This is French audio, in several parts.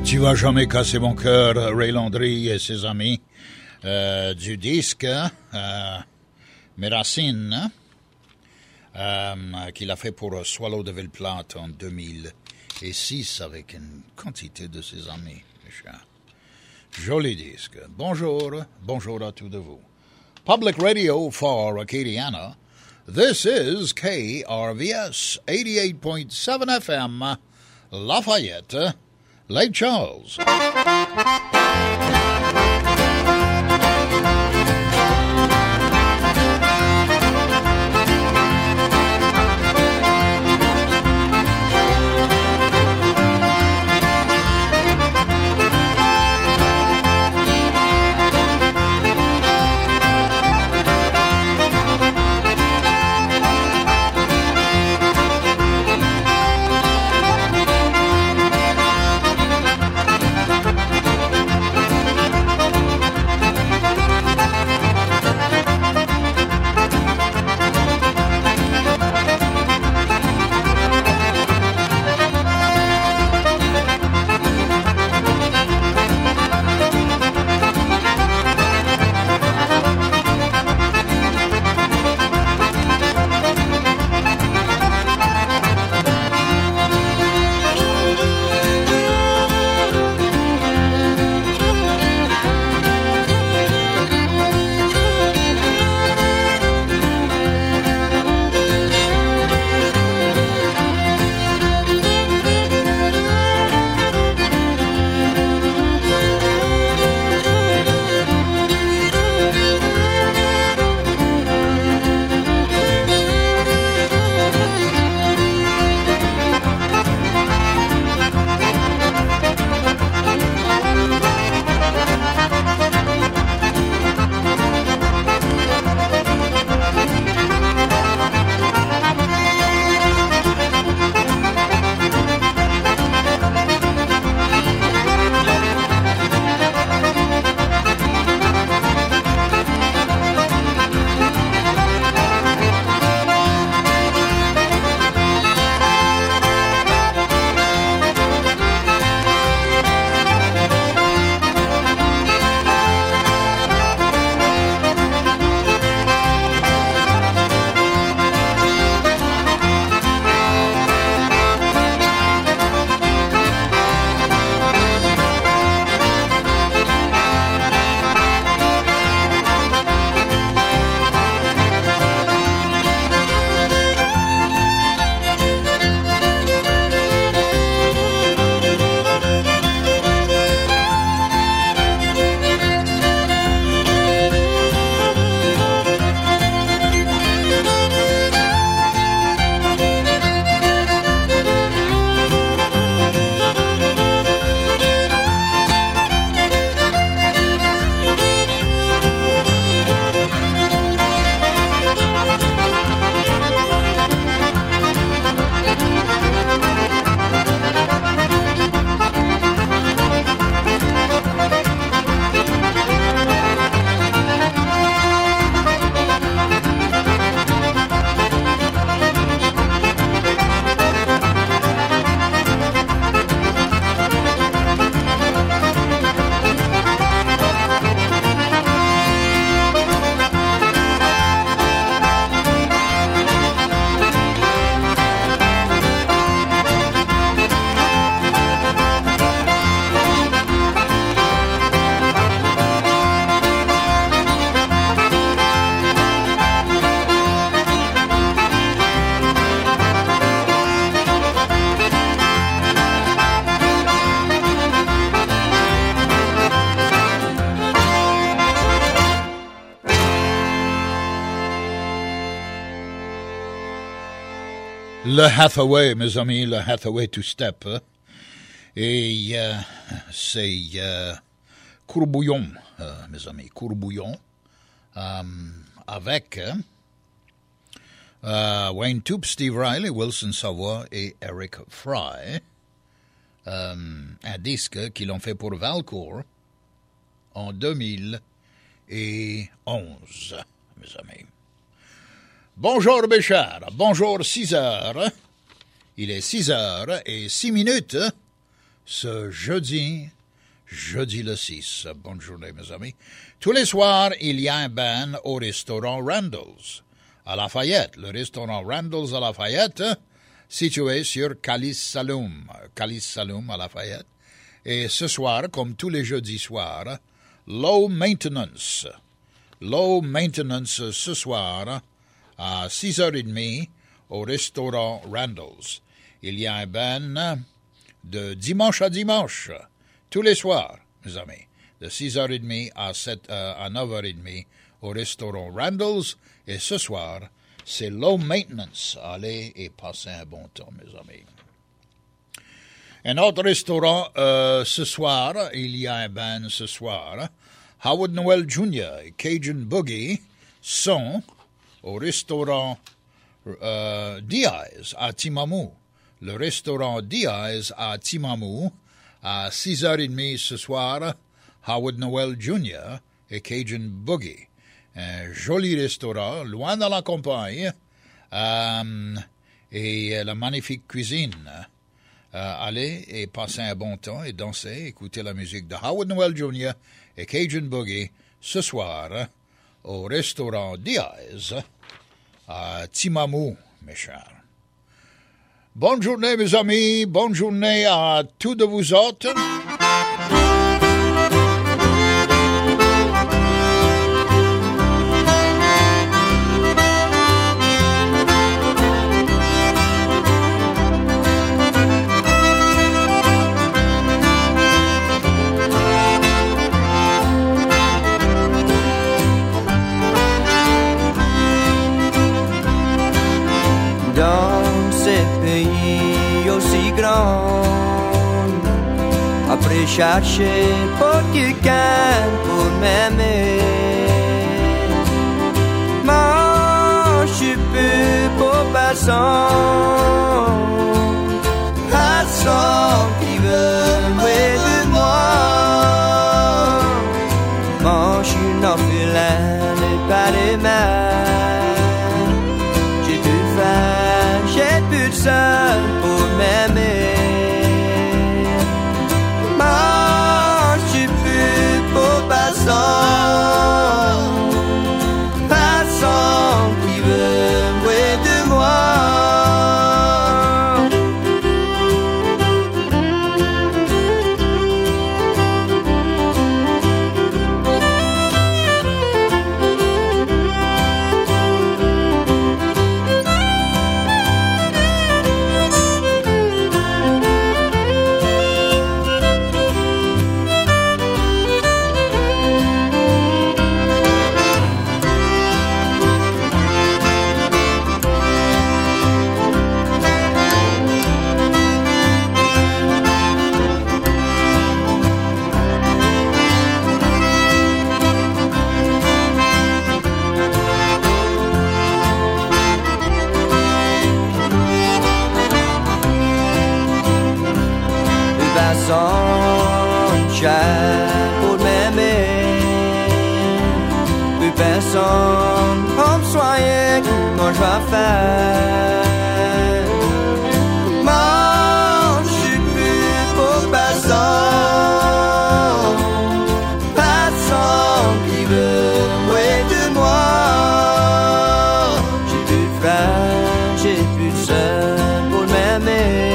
Tu vas jamais casser mon cœur, Ray Landry et ses amis, du disque Mes Racines, qu'il a fait pour Swallow de Ville-Plate en 2006 avec une quantité de ses amis. Joli disque. Bonjour à tous de vous. Public Radio for Acadiana. This is KRVS 88.7 FM, Lafayette, Lake Charles. Le Hathaway, mes amis, le Hathaway two-step. Et c'est Courbouillon, mes amis, Courbouillon, avec Wayne Toup, Steve Riley, Wilson Savoie et Eric Fry. Un disque qu'ils ont fait pour Valcourt en 2011, mes amis. Bonjour, mes chers. Bonjour, 6 heures. Il est 6 heures et 6 minutes ce jeudi le 6. Bonne journée, mes amis. Tous les soirs, il y a un band au restaurant Randall's à Lafayette. Le restaurant Randall's à Lafayette, situé sur Calice Saloum à Lafayette. Et ce soir, comme tous les jeudis soirs, Low Maintenance ce soir à 6h30 au restaurant Randall's. Il y a un band de dimanche à dimanche, tous les soirs, mes amis, de 6h30 à 9h30 au restaurant Randall's. Et ce soir, c'est Low Maintenance. Allez et passez un bon temps, mes amis. Un autre restaurant, ce soir, il y a un band ce soir. Howard Noel Jr. et Cajun Boogie sont au restaurant Diaz à Timamou. Le restaurant Diaz à Timamou, à 6h30 ce soir, Howard Noel Jr. et Cajun Boogie. Un joli restaurant, loin dans la campagne, et la magnifique cuisine. Allez et passez un bon temps et dansez, écoutez la musique de Howard Noel Jr. et Cajun Boogie ce soir au restaurant Diaz à Timamou, mes chers. Bonne journée, mes amis. Bonne journée à tous de vous autres. Après chercher pour quelqu'un pour m'aimer, moi je suis plus pour personne, personne qui veut jouer de moi. Moi je suis un orphelin et pas de mère. J'ai plus faim, j'ai plus de seul pour m'aimer. Personne qui veut jouer de moi. Pour m'aimer, plus personne pour me soigner, comment je vais faire? Moi, je suis plus pour personne, personne qui veut jouer de moi. J'ai plus de frères, j'ai plus de sœurs pour m'aimer,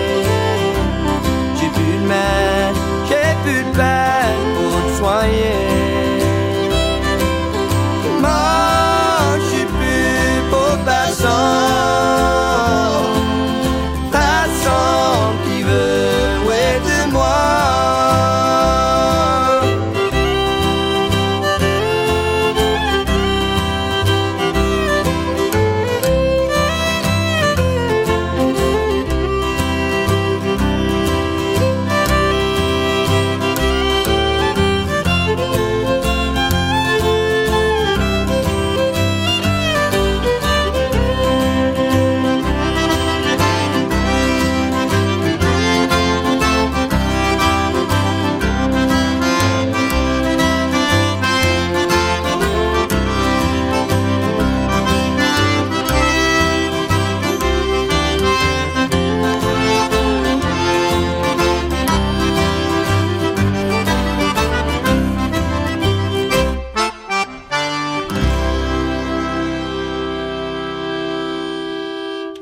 j'ai plus de mère, j'ai plus de père pour te soigner. Moi, je suis plus pour personne.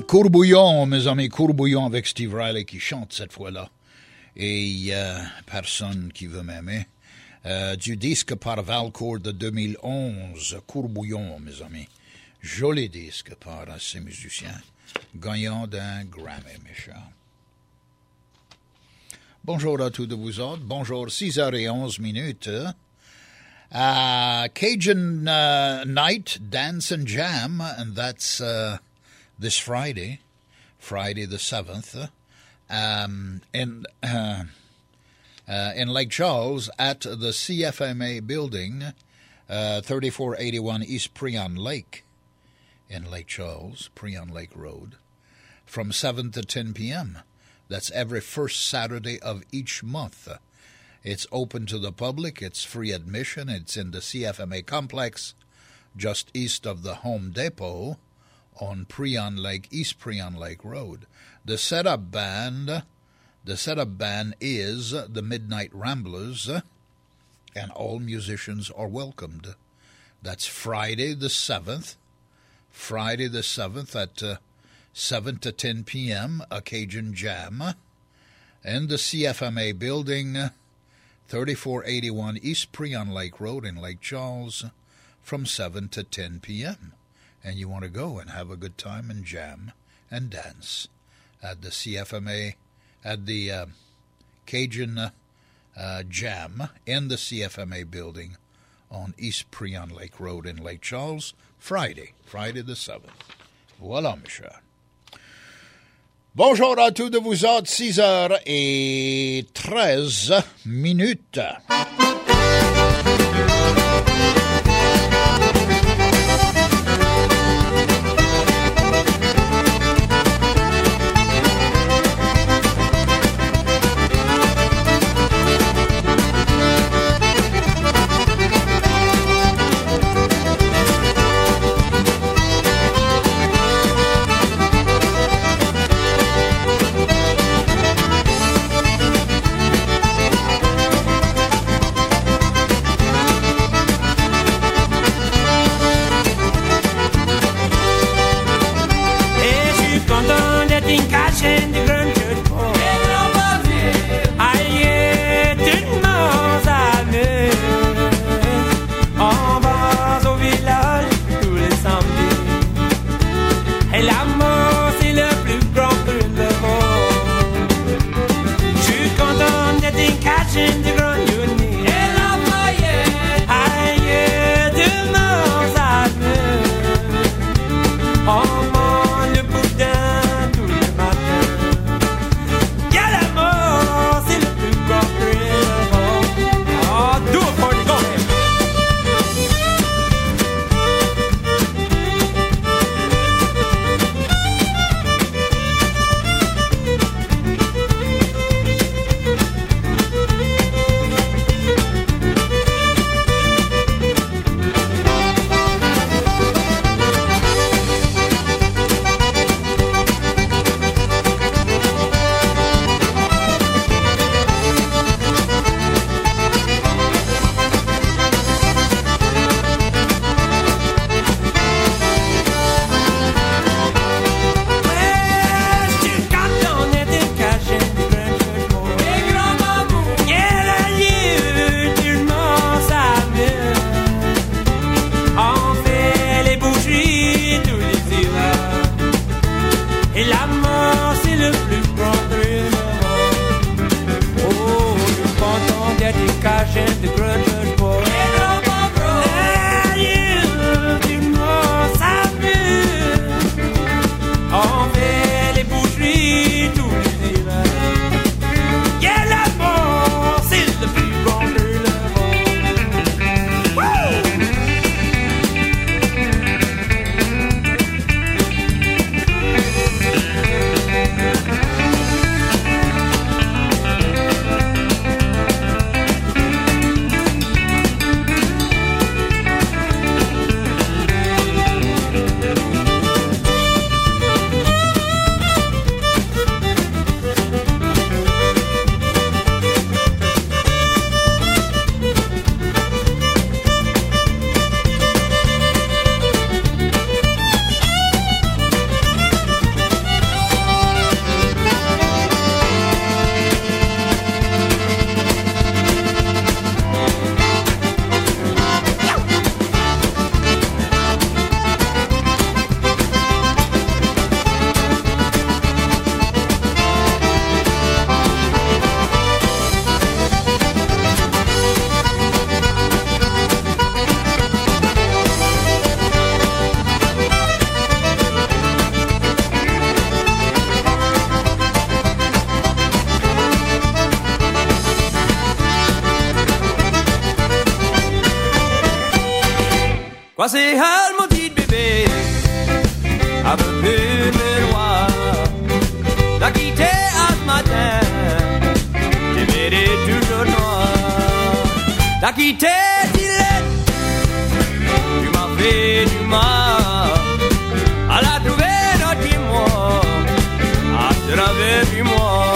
Courbouillon, mes amis, Courbouillon avec Steve Riley qui chante cette fois-là. Et personne qui veut m'aimer. Du disque par Valcourt de 2011, Courbouillon, mes amis. Joli disque par ces musiciens, gagnant d'un Grammy, mes chers. Bonjour à tous de vous autres. Bonjour, 6h11. Cajun Night Dance and Jam, and that's this Friday the 7th, in Lake Charles at the CFMA building, 3481 East Prion Lake, in Lake Charles, Prion Lake Road, from 7 to 10 p.m. That's every first Saturday of each month. It's open to the public. It's free admission. It's in the CFMA complex, just east of the Home Depot on Prion Lake, East Prion Lake Road. The setup band is the Midnight Ramblers, and all musicians are welcomed. That's Friday the 7th at 7 to 10 p.m., a Cajun Jam, in the CFMA building, 3481 East Prion Lake Road in Lake Charles, from 7 to 10 p.m. And you want to go and have a good time and jam and dance at the CFMA, at the Cajun Jam in the CFMA building on East Prion Lake Road in Lake Charles, Friday the 7th. Voilà, mes chers. Bonjour à tous de vous autres, 6h13. Voici elle mon dit bébé, avec plus de loi. T'as quitté ce matin, j'ai verré toujours noir. T'as quitté Dilette, tu m'as fait du mal. À la trouver notre dis-moi, à travers du moi.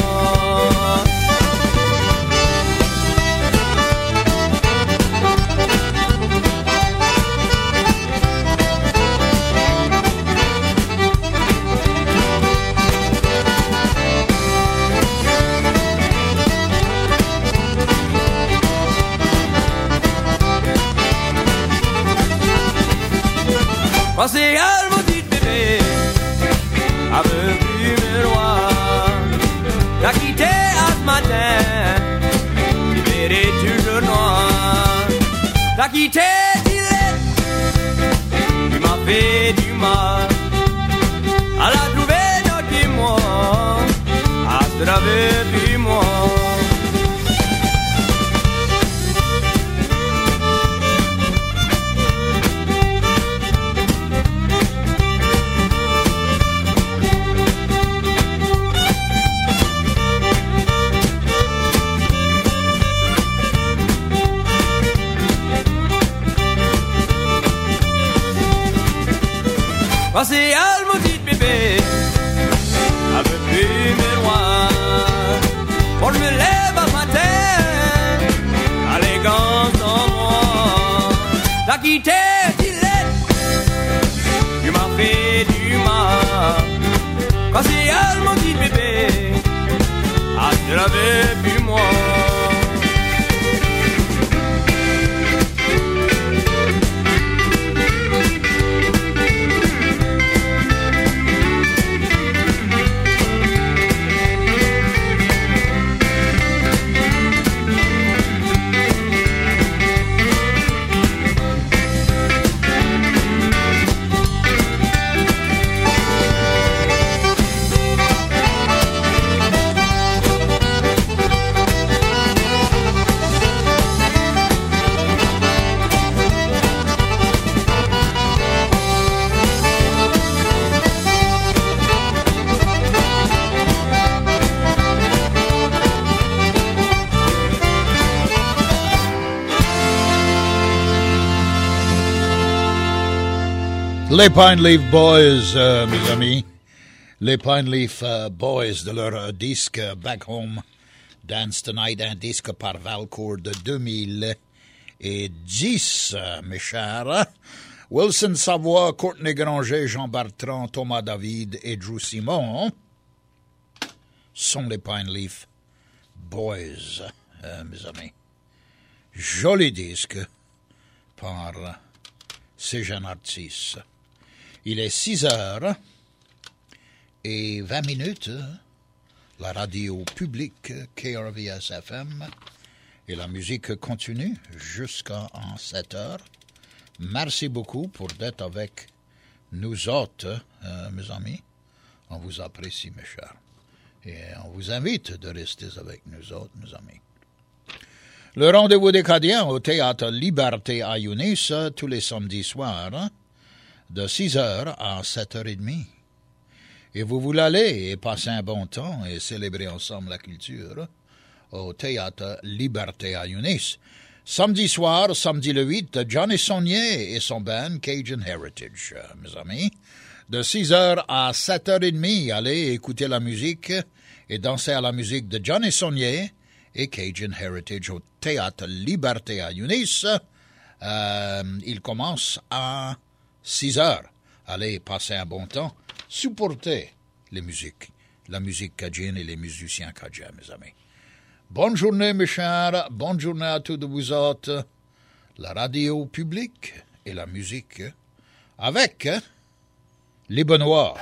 Voici elle mon dit bébé, avec du miroir. T'as quitté ce matin, tu verrais toujours noir. T'as quitté Dilette, tu m'as fait du mal. À la trouver dans tes mois, à travers du mois. Voici elle mon dit bébé, avec plus miroir. Quand je me lève à matin, allégance en moi. T'as quitté Dilette, tu m'as fait du mal. Voici elle mon dit bébé, à travers du moi. Les Pine Leaf Boys, mes amis. Les Pine Leaf Boys de leur disque Back Home Dance Tonight, un disque par Valcourt de 2010, mes chers. Wilson Savoie, Courtney Granger, Jean Bertrand, Thomas David et Drew Simon sont les Pine Leaf Boys, mes amis. Joli disque par ces jeunes artistes. Il est 6h20, la radio publique KRVS-FM, et la musique continue jusqu'à 7h. Merci beaucoup pour d'être avec nous autres, mes amis. On vous apprécie, mes chers. Et on vous invite de rester avec nous autres, mes amis. Le rendez-vous des Cadiens au Théâtre Liberté à Younis tous les samedis soirs, de 6h à 7h30. Et vous voulez aller et passer un bon temps et célébrer ensemble la culture au Théâtre Liberté à Younis. Samedi soir, samedi le 8, Johnny Saunier et son band Cajun Heritage, mes amis. De 6h à 7h30, allez écouter la musique et danser à la musique de Johnny Saunier et Cajun Heritage au Théâtre Liberté à Younis. Il commence à 6h. Allez passer un bon temps. Supportez les musiques, la musique cajun et les musiciens cajun, mes amis. Bonne journée, mes chers. Bonne journée à tous de vous autres. La radio publique et la musique avec les Benoît.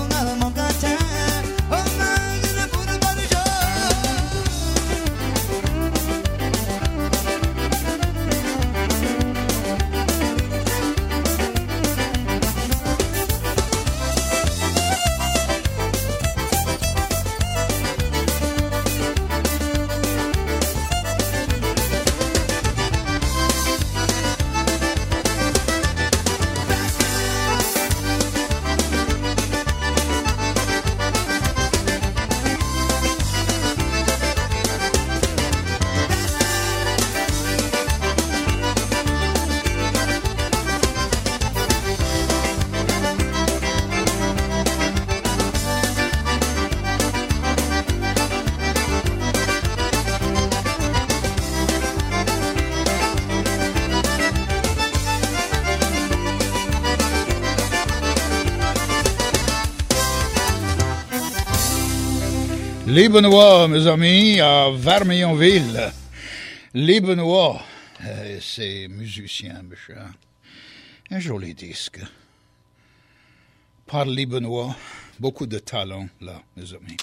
Les Benoît, mes amis, à Vermillonville. Les Benoît, c'est musicien, monsieur. Un joli disque. Par les Benoît, beaucoup de talent, là, mes amis.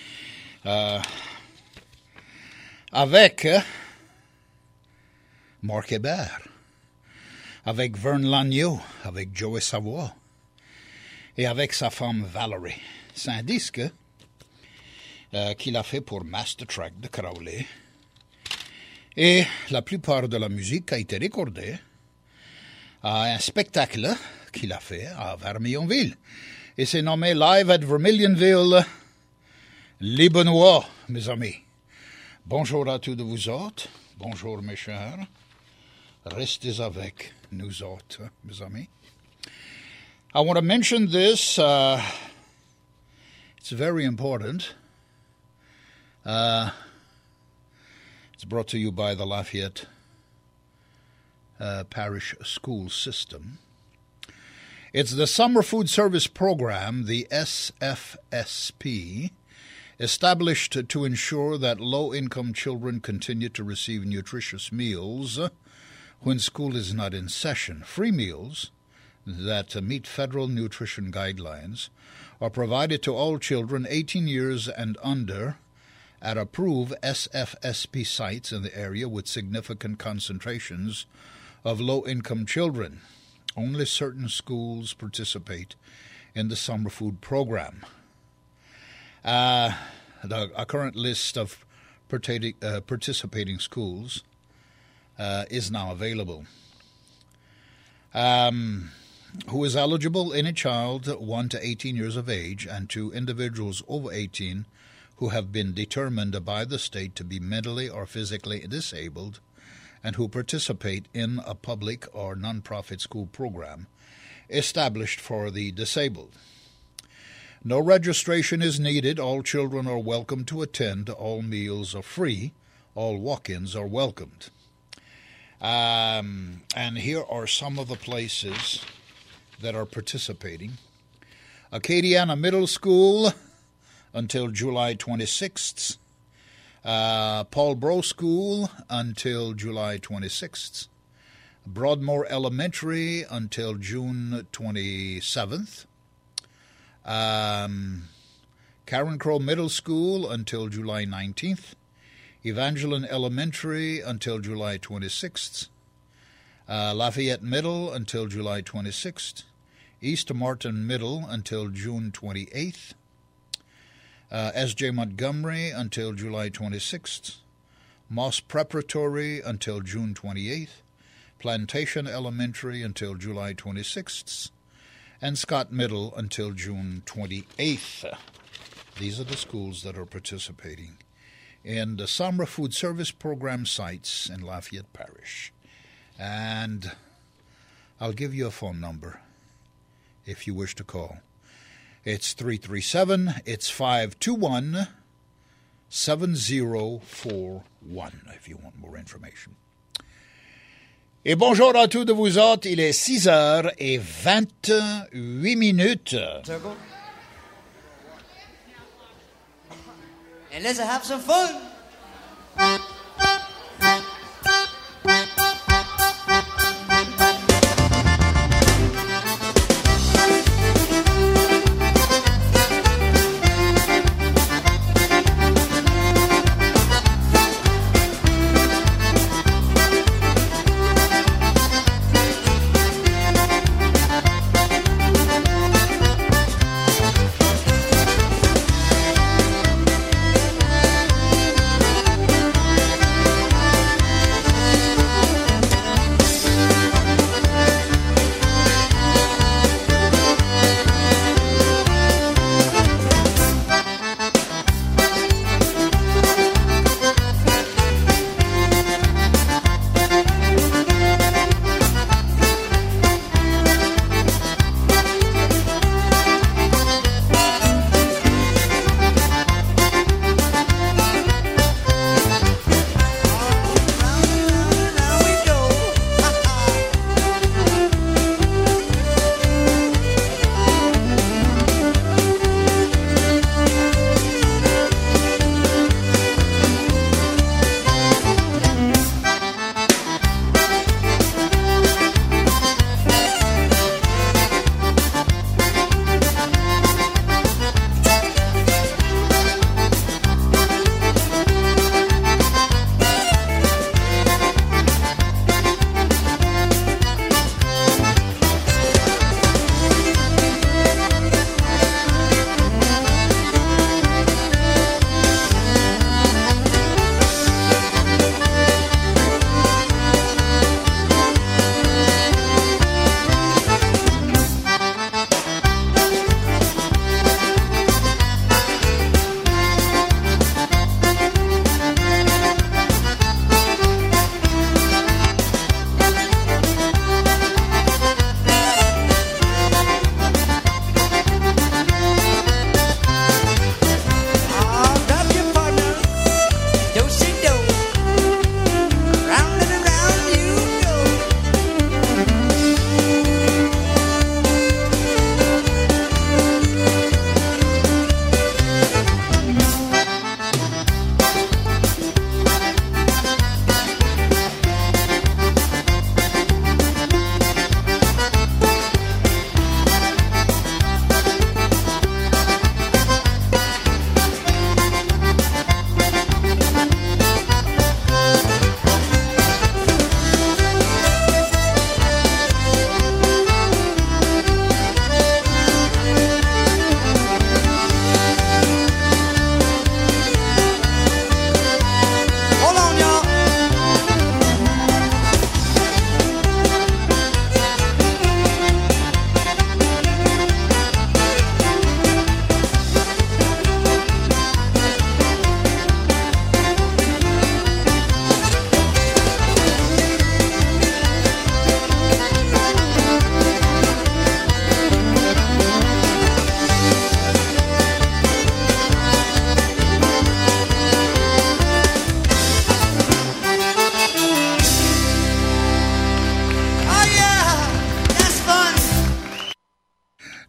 Avec Marc Hébert, avec Vern Lagneau, avec Joey Savoie, et avec sa femme Valerie. C'est un disque qu'il a fait pour Master Track de Crowley. Et la plupart de la musique a été recordée à un spectacle qu'il a fait à Vermillonville. Et c'est nommé Live at Vermillionville, les Benoît, mes amis. Bonjour à tous de vous autres. Bonjour, mes chers. Restez avec nous autres, mes amis. I want to mention this. It's very important. It's brought to you by the Lafayette Parish School System. It's the Summer Food Service Program, the SFSP, established to ensure that low-income children continue to receive nutritious meals when school is not in session. Free meals that meet federal nutrition guidelines are provided to all children 18 years and under at approved SFSP sites in the area with significant concentrations of low-income children. Only certain schools participate in the summer food program. A current list of participating schools is now available. Who is eligible? Any child 1 to 18 years of age and 2 individuals over 18 who have been determined by the state to be mentally or physically disabled and who participate in a public or nonprofit school program established for the disabled. No registration is needed. All children are welcome to attend. All meals are free. All walk-ins are welcomed. And here are some of the places that are participating. Acadiana Middle School until July 26th. Paul Bro School until July 26th. Broadmoor Elementary until June 27th. Karen Crow Middle School until July 19th. Evangeline Elementary until July 26th. Lafayette Middle until July 26th. East Martin Middle until June 28th. S.J. Montgomery until July 26th. Moss Preparatory until June 28th. Plantation Elementary until July 26th. And Scott Middle until June 28th. These are the schools that are participating in the Summer Food Service Program sites in Lafayette Parish. And I'll give you a phone number if you wish to call. It's 337, it's 521-7041 if you want more information. Et bonjour à tous de vous autres, il est 6h28. Circle. And let's have some fun.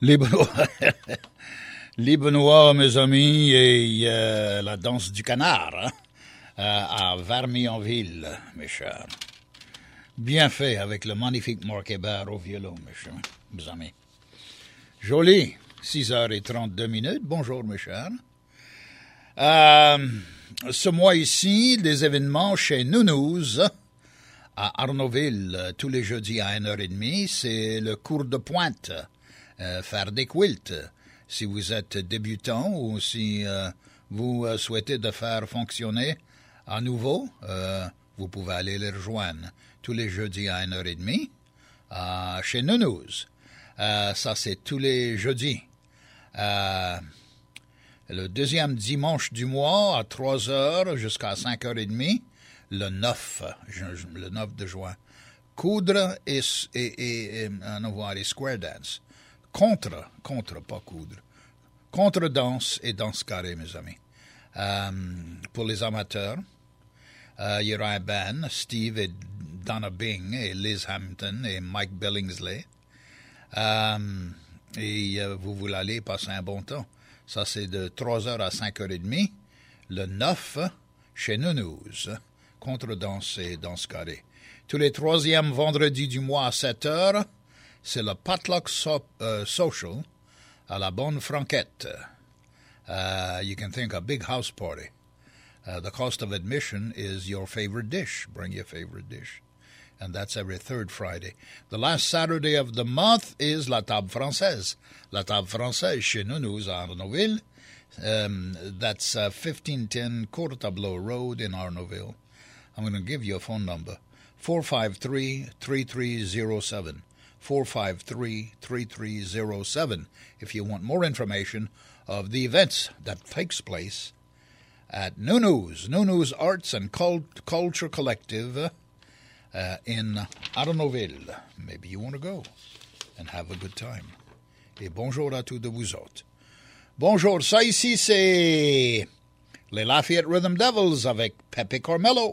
Les Benoît, mes amis, et la danse du canard hein, à Vermionville, mes chers. Bien fait avec le magnifique Marc Hébert au violon, mes amis. Joli, 6h32. Bonjour, mes chers. Ce mois ici, des événements chez Nounouze, à Arnaudville, tous les jeudis à 1h30, c'est le cours de pointe, faire des quilts. Si vous êtes débutant ou si vous souhaitez de faire fonctionner à nouveau, vous pouvez aller les rejoindre tous les jeudis à 1h30 chez Nounouze. Ça, c'est tous les jeudis. Le deuxième dimanche du mois à 3h jusqu'à 5h30, le 9 de juin. Coudre et square dance. Contre, pas coudre. Contre-danse et danse carrée, mes amis. Pour les amateurs, il y aura un band, Steve et Donna Bing et Liz Hampton et Mike Billingsley. Et vous voulez aller passer un bon temps. Ça, c'est de 3h à 5h30, le 9 chez Nounouze. Contre-danse et danse carrée. Tous les troisièmes vendredis du mois à 7h, c'est le Potluck Social à la Bonne Franquette. You can think a big house party. The cost of admission is your favorite dish. Bring your favorite dish. And that's every third Friday. The last Saturday of the month is La Table Française. La Table Française chez Nounouze à Arnaudville. That's 1510 Courtableau Road in Arnaudville. I'm going to give you a phone number. 453-3307. 453-3307 if you want more information of the events that takes place at Nounouze Arts and Culture Collective in Arnaudville. Maybe you want to go and have a good time. Et bonjour à tous de vous autres. Bonjour, ça ici c'est les Lafayette Rhythm Devils avec Pepe Carmelo.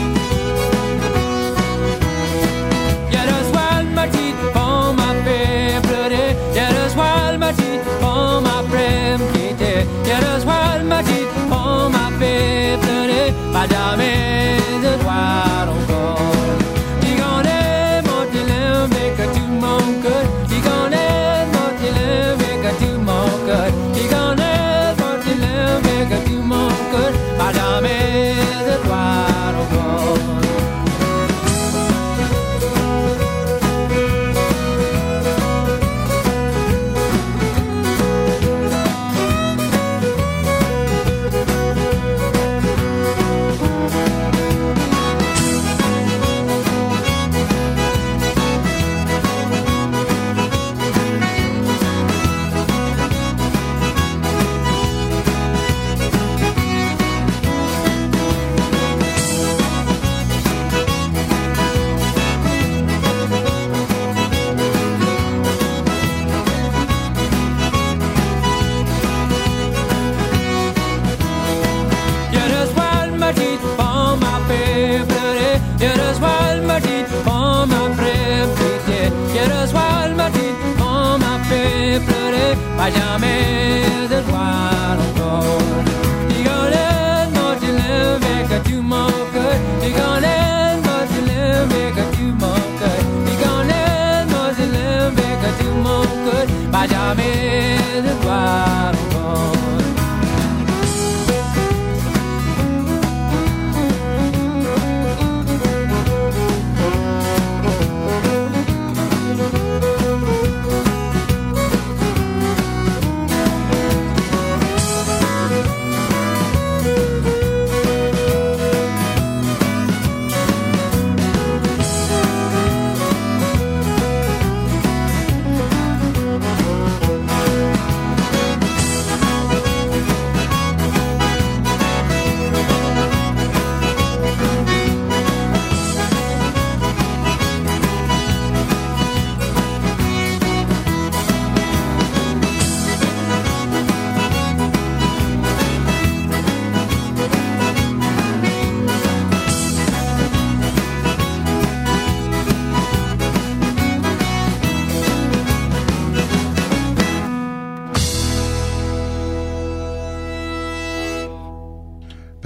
Quiero swell my teeth for my face.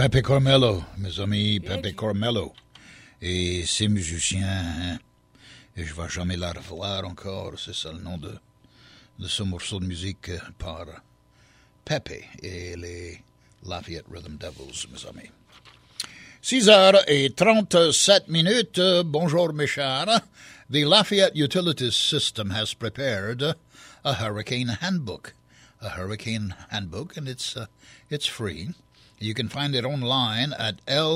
Pepe Carmelo, mes amis, Pepe Carmelo. Et ces musiciens, hein, et je ne vais jamais la revoir encore, c'est ça le nom de ce morceau de musique par Pepe et les Lafayette Rhythm Devils, mes amis. 6h37. Bonjour, mes chers. The Lafayette Utilities System has prepared a hurricane handbook. A hurricane handbook, and it's free. You can find it online at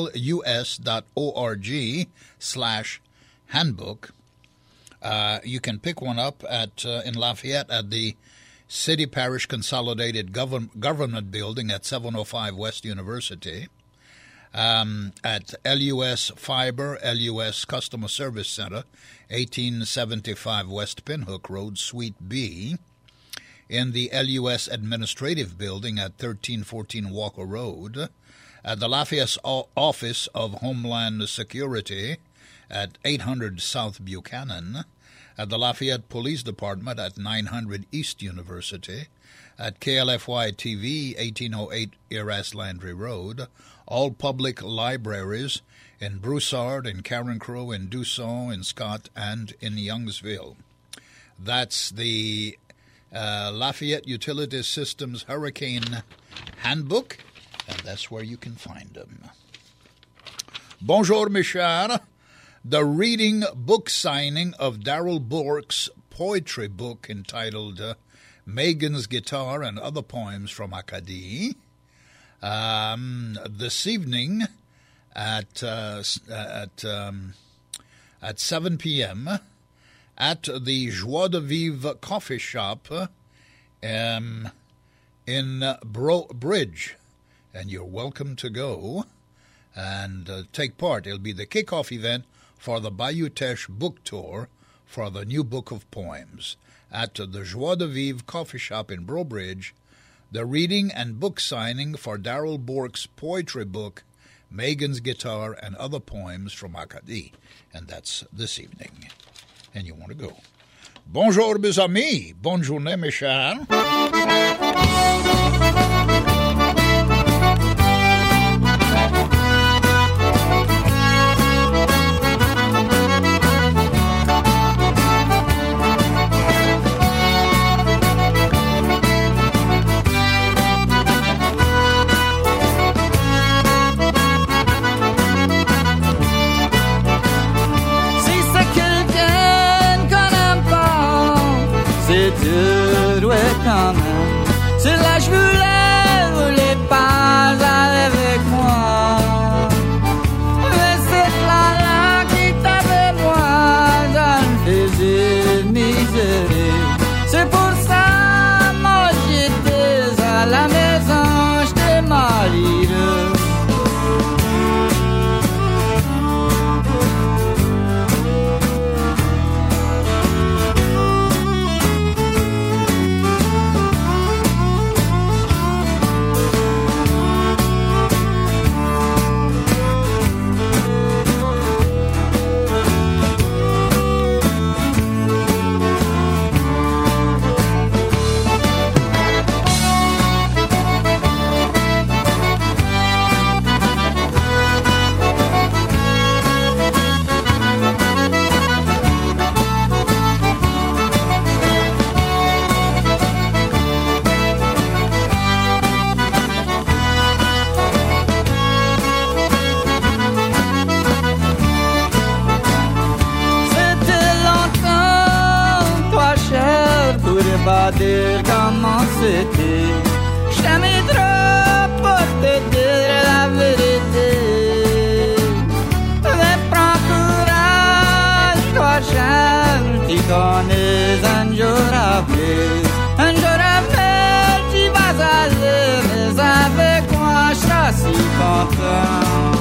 lus.org/handbook. You can pick one up in Lafayette at the City Parish Consolidated Government Building at 705 West University, at LUS Fiber, LUS Customer Service Center, 1875 West Pinhook Road, Suite B, in the LUS Administrative Building at 1314 Walker Road, at the Lafayette Office of Homeland Security at 800 South Buchanan, at the Lafayette Police Department at 900 East University, at KLFY TV, 1808 Eras Landry Road, all public libraries in Broussard, in Carencro, in Dusson, in Scott, and in Youngsville. That's the Lafayette Utilities Systems Hurricane Handbook, and that's where you can find them. Bonjour, mes chers. The reading book signing of Darrell Bourke's poetry book entitled Megan's Guitar and Other Poems from Acadie. This evening at 7 p.m. at the Joie de Vivre coffee shop in Bridge, and you're welcome to go and take part. It'll be the kickoff event for the Bayou Teche book tour for the new book of poems. At the Joie de Vivre coffee shop in Bridge, the reading and book signing for Darrell Bourke's poetry book, Megan's Guitar and Other Poems from Acadie. And that's this evening. And you want to go. Bonjour, mes amis. Bonne journée, mes chers. Quand même, si là je voulais pas avec moi, mais c'est là qui t'avait moi, ça me faisait misère. C'est pour ça, moi j'étais à la maison, j'étais malheureux. Pas dire comment c'était. Je t'aimais trop pour te dire la vérité. Mais prends courage, toi Charles, tu connais un jour après, tu vas aller, mais avec moi je serai si content.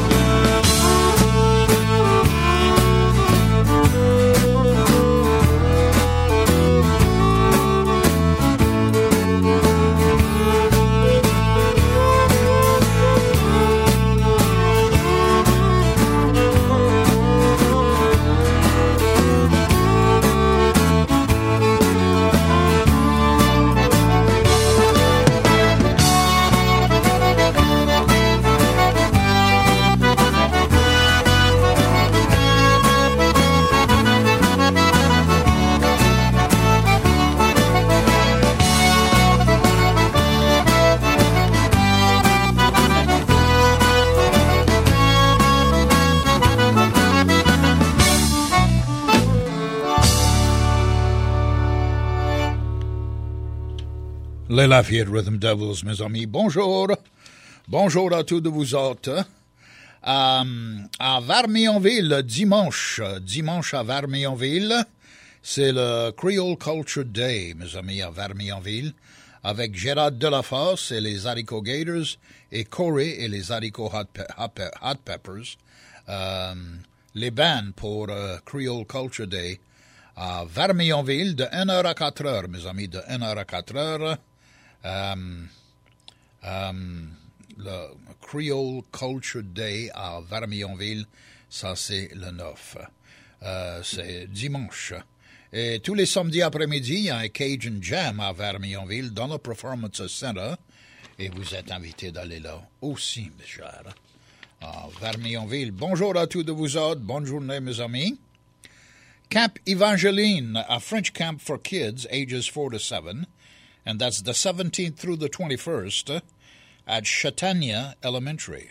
Les Lafayette Rhythm Devils, mes amis, bonjour. Bonjour à tous de vous autres. À Vermionville, dimanche à Vermionville, c'est le Creole Culture Day, mes amis, à Vermionville, avec Gérard Delafosse et les Haricots Gators, et Corey et les Haricots Hot Peppers. Les bands pour Creole Culture Day à Vermionville de 1h à 4h, mes amis, de 1h à 4h. Le Creole Culture Day à Vermionville, ça c'est le 9. C'est dimanche. Et tous les samedis après-midi, il y a un Cajun Jam à Vermionville dans le Performance Center. Et vous êtes invités d'aller là aussi, mes chers. À Vermionville. Bonjour à tous de vous autres. Bonne journée, mes amis. Camp Evangeline, a French camp for kids ages 4 to 7. And that's the 17th through the 21st at Chautauqua Elementary.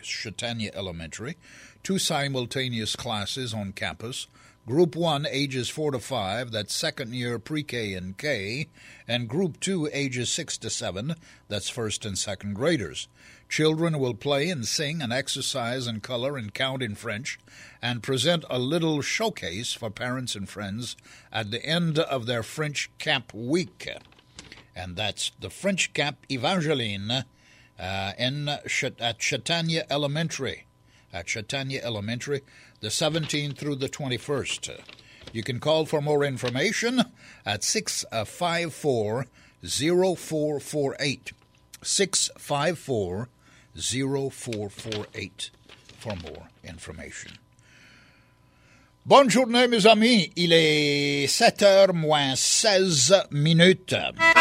2 simultaneous classes on campus. Group 1, ages 4 to 5, that's second year pre-K and K. And Group 2, ages 6 to 7, that's first and second graders. Children will play and sing and exercise and color and count in French and present a little showcase for parents and friends at the end of their French Camp Week. And that's the French Camp Evangeline at Chautauqua Elementary. At Chautauqua Elementary, the 17th through the 21st. You can call for more information at 654-0448. 654-0448 for more information. Bonne journée, mes amis. Il est 7h moins 16 minutes.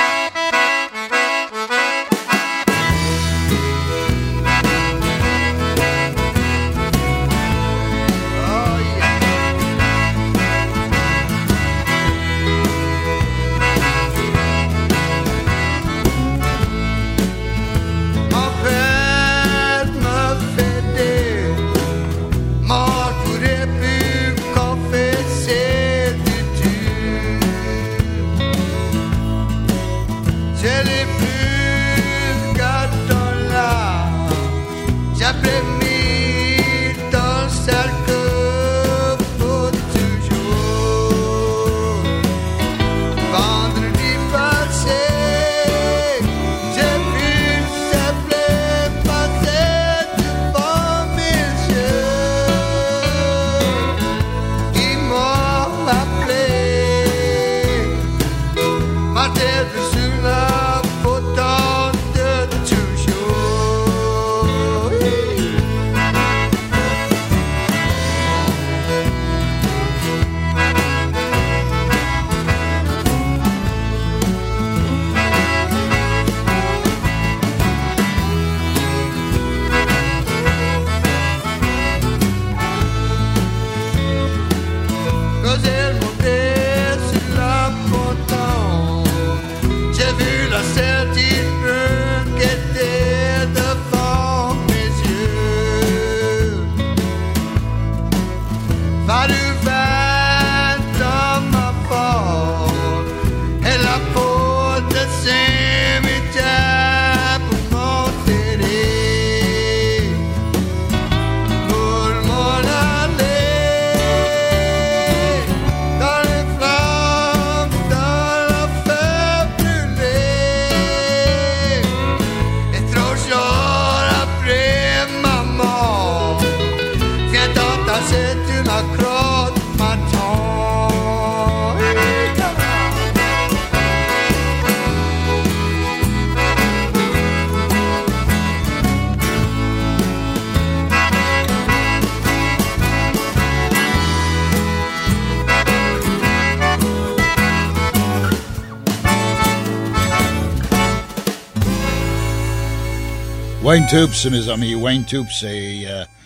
Wayne Toups, mes amis. Wayne Toups est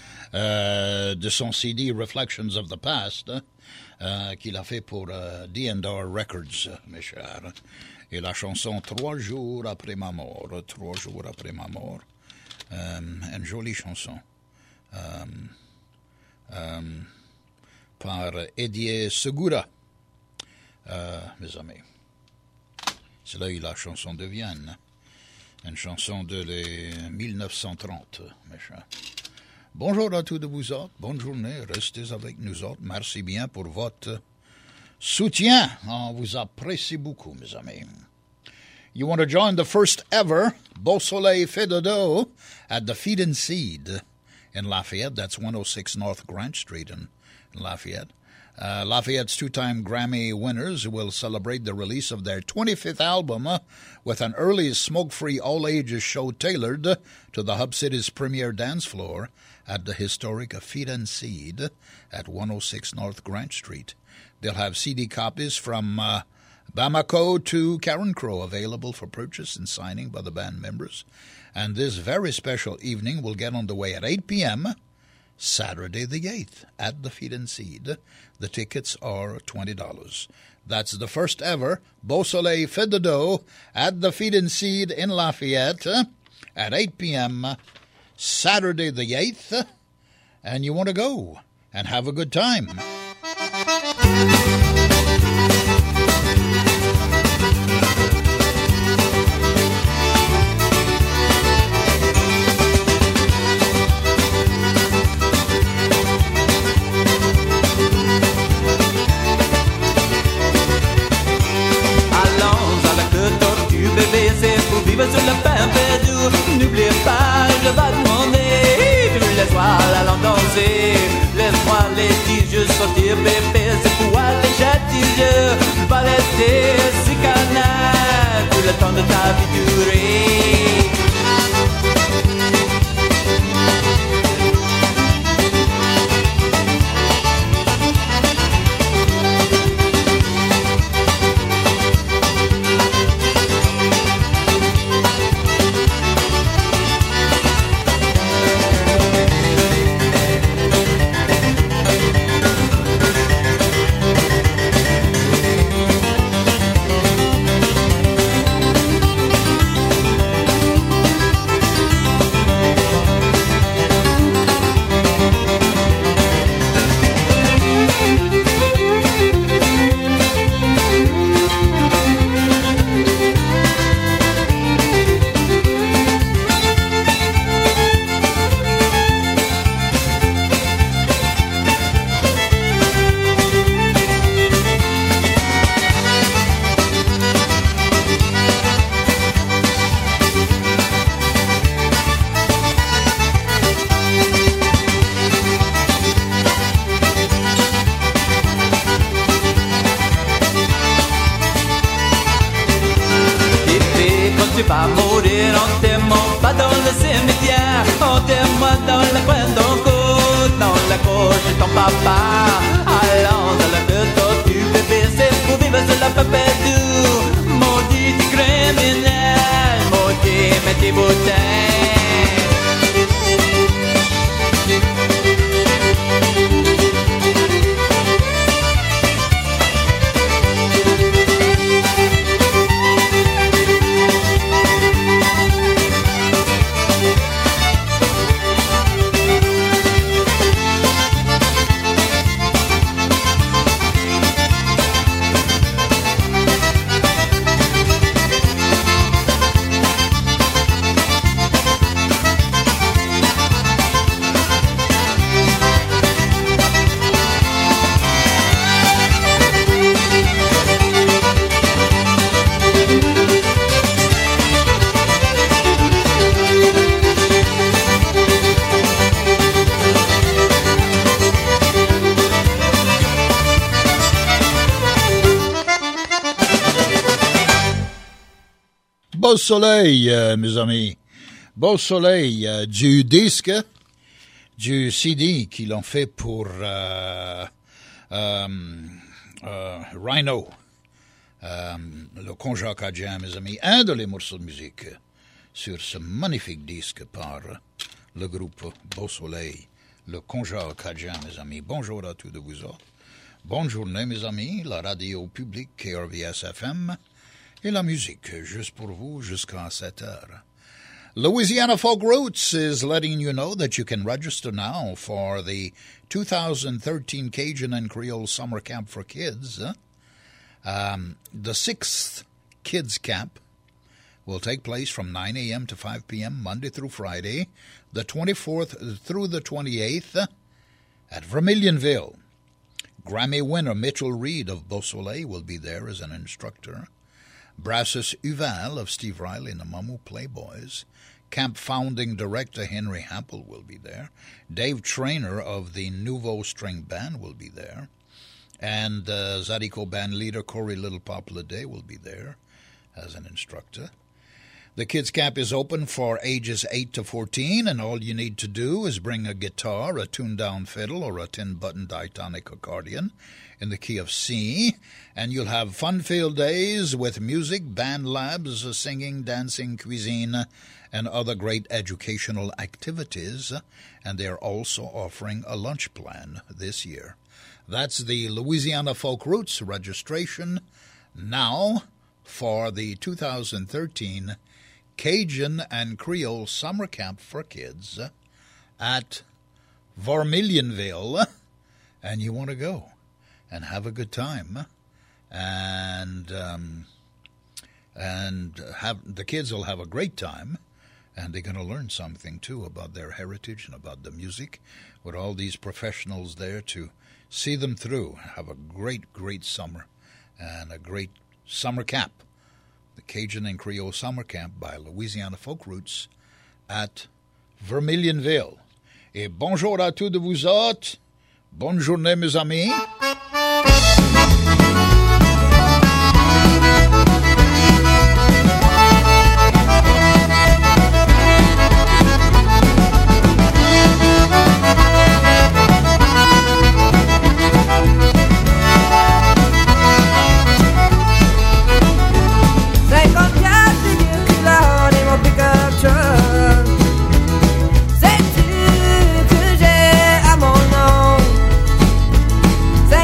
de son CD Reflections of the Past qu'il a fait pour D&R Records, mes chers. Et la chanson 3 jours après ma mort. 3 jours après ma mort. Une jolie chanson. Par Eddie Segura, mes amis. C'est là où la chanson devient. Une chanson de 1930, mes chers. Bonjour à tous de vous autres. Bonne journée. Restez avec nous autres. Merci bien pour votre soutien. On vous apprécie beaucoup, mes amis. You want to join the first ever Beau Soleil Fait Dodo at the Feed and Seed in Lafayette. That's 106 North Grant Street in Lafayette. Lafayette's two-time Grammy winners will celebrate the release of their 25th album with an early smoke-free all-ages show tailored to the Hub City's premier dance floor at the historic Feed and Seed at 106 North Grant Street. They'll have CD copies from Bamako to Karen Crow available for purchase and signing by the band members. And this very special evening will get underway at 8 p.m., Saturday the 8th at the Feed and Seed. The tickets are $20. That's the first ever Beau Soleil Fait Dodo at the Feed and Seed in Lafayette at 8 p.m. Saturday the 8th. And you want to go and have a good time. Sur le pain perdu, n'oublie pas, je vais demander. Laisse-moi la langue danser, laisse-moi les petits jeux sortir, bébé, c'est pour aller châtiller. Je vais rester si canard, tout le temps de ta vie durer. Beau Soleil, mes amis. Beau Soleil, du disque, du CD qu'ils ont fait pour Rhino, le conjure acadien, mes amis. Un de les morceaux de musique sur ce magnifique disque par le groupe Beau Soleil, le conjure acadien, mes amis. Bonjour à tous de vous autres. Bonne journée, mes amis. La radio publique KRVS FM. Et la musique, juste pour vous, jusqu'à 7 heures. Louisiana Folk Roots is letting you know that you can register now for the 2013 Cajun and Creole Summer Camp for Kids. The 6th Kids Camp will take place from 9 a.m. to 5 p.m. Monday through Friday, the 24th through the 28th at Vermilionville. Grammy winner Mitchell Reed of Beausoleil will be there as an instructor. Brassus Uval of Steve Riley and the Mamou Playboys. Camp founding director Henry Hampel will be there. Dave Traynor of the Nouveau String Band will be there. And Zydeco band leader Corey Little Poplar Day will be there as an instructor. The kids' camp is open for ages 8 to 14, and all you need to do is bring a guitar, a tuned-down fiddle, or a 10-button diatonic accordion in the key of C, and you'll have fun-filled days with music, band labs, singing, dancing, cuisine, and other great educational activities, and they're also offering a lunch plan this year. That's the Louisiana Folk Roots registration now for the 2013 Cajun and Creole Summer Camp for Kids at Vermilionville, and you want to go and have a good time, and have the kids will have a great time, and they're going to learn something too about their heritage and about the music, with all these professionals there to see them through. Have a great summer and a great summer camp. The Cajun and Creole Summer Camp by Louisiana Folk Roots at Vermilionville. Et bonjour à tous de vous autres. Bonne journée, mes amis. Sais-tu que j'ai à mon nom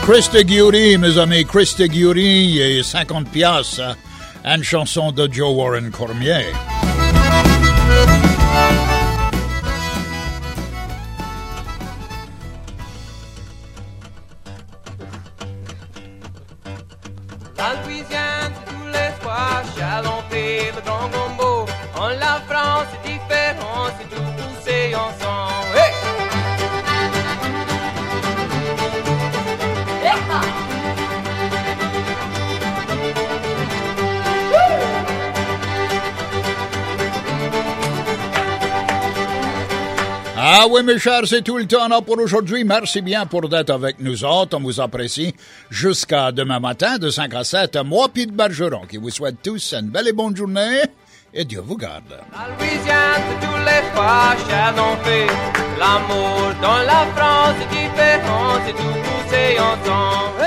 Christy Gury, mes amis, Christy Gury et 50 piastres, une chanson de Joe Warren Cormier. La Louisiane, c'est tous les soirs, Chalon-Pé, le Grand Gombo. En la France, c'est différent, c'est tout poussé ensemble. Hey! Ah oui, mes chers, c'est tout le temps là pour aujourd'hui. Merci bien pour d'être avec nous autres. On vous apprécie. Jusqu'à demain matin, de 5 à 7, moi, Pete Bergeron, qui vous souhaite tous une belle et bonne journée. Et Dieu vous garde. La Louisiane, c'est tous les fois, Chalon-Pé. L'amour dans la France, c'est différent, c'est tout poussé ensemble.